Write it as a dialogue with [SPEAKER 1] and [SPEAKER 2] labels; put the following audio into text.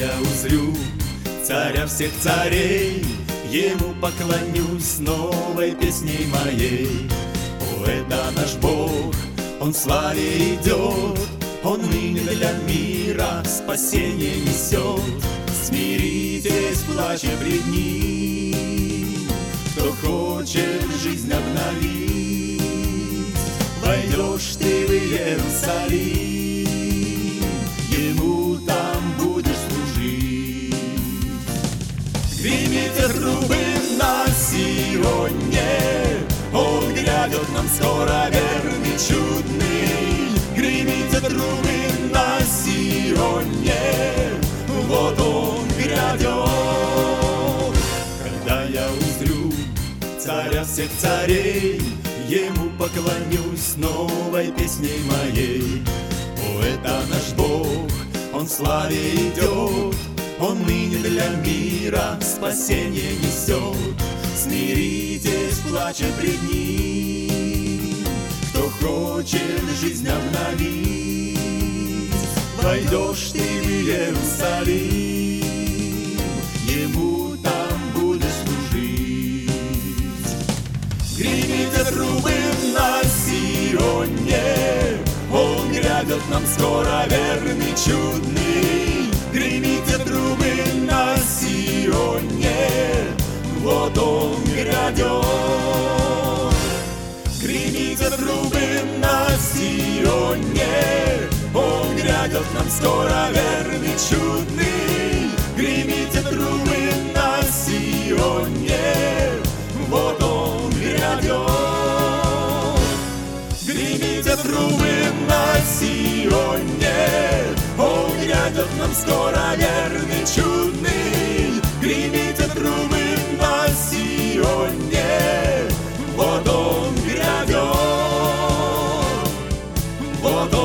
[SPEAKER 1] я узрю царя всех царей, ему поклонюсь новой песней моей. О, это наш Бог, Он в славе идет, Он ныне для мира спасение несет. Смиритесь, плача пред Ним, кто хочет жизнь обновить. Войдешь ты в Иерусалим, Ему там будешь служить. Гремите трубы на Сионе, Он грядет нам скоро, верный, чудный. Гремите трубы на Сионе, вот Он грядет. Когда я узрю царя всех царей, Ему поклонюсь новой песней моей. О, это наш Бог, Он в славе идет, Он ныне для мира спасение несет. Смиритесь, плача пред Ним, кто хочет жизнь обновить. Войдешь ты в Иерусалим, Ему там будешь служить. Гремите трубы на Сионе, Он грядет нам скоро, верный, чудный. Гремите трубы на Сионе, вот Он грядет. Гремите трубы на Сионе, Он грядет нам скоро, верный, чудный. Гремите трубы на Сионе, вот Он грядет. Гремите трубы на Сионе, Он грядет нам скоро, верный, чудный. Гремите трубы на Сионе, вот Он грядет, вот Он